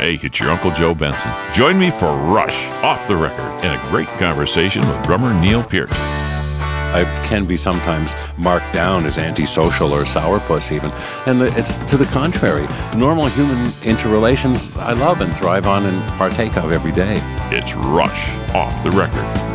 Hey, it's your Uncle Joe Benson. Join me for Rush, Off the Record, and a great conversation with drummer Neil Peart. I can be sometimes marked down as antisocial or sourpuss even, and it's to the contrary. Normal human interrelations I love and thrive on and partake of every day. It's Rush, Off the Record.